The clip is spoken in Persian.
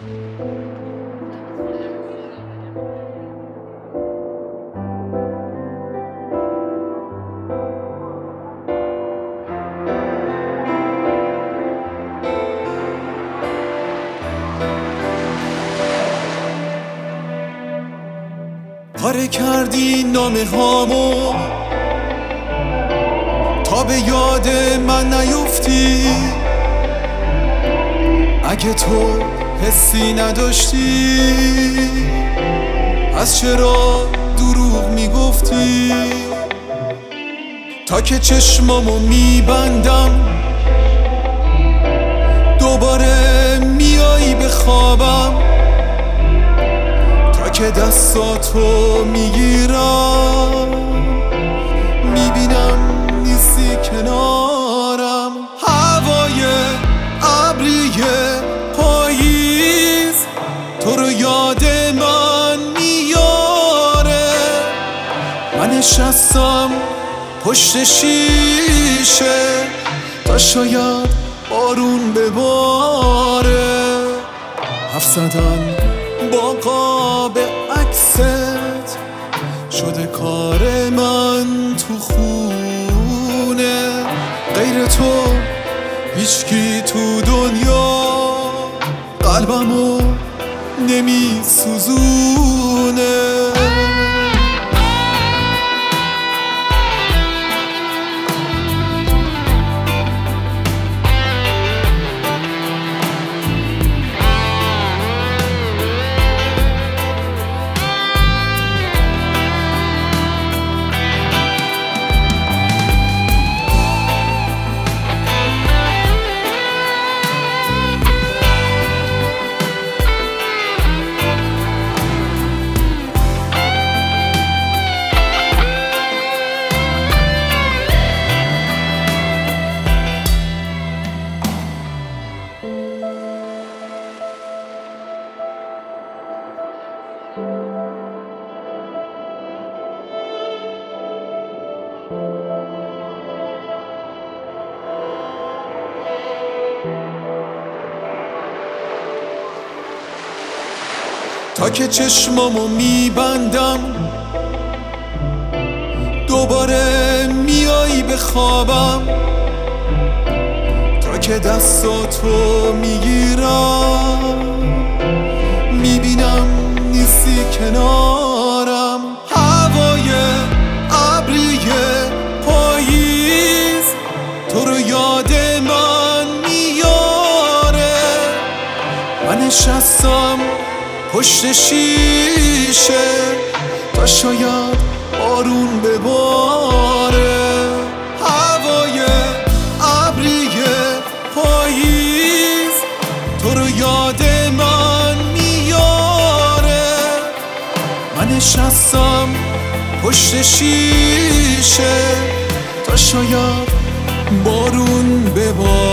پاره کردی نامه هامو تا به یاد من نیفتی. اگه تو حسی نداشتی پس چرا دروغ میگفتی؟ تا که چشمامو میبندم دوباره میایی به خوابم، تا که دستاتو میگیرم میبینم نیستی کنارم. هوای ابری پاییز تو رو یاد من میاره. من نشستم پشت شیشه تا شاید بارون بباره. حرف زدن با قاب عکست شده کار من تو خونه. غیر تو هیچکی تو دنیا قلبمو نمی سوزونه. تا که چشمامو میبندم دوباره میایی به خوابم، تا که دستاتو میگیرم میبینم نیستی کنارم. هوای ابری پاییز تو رو یاد من میاره. من نشستم پشت شیشه تا شاید بارون بباره. هوای ابری پاییز تو رو یاد من میاره. من نشستم پشت شیشه تا شاید بارون بباره.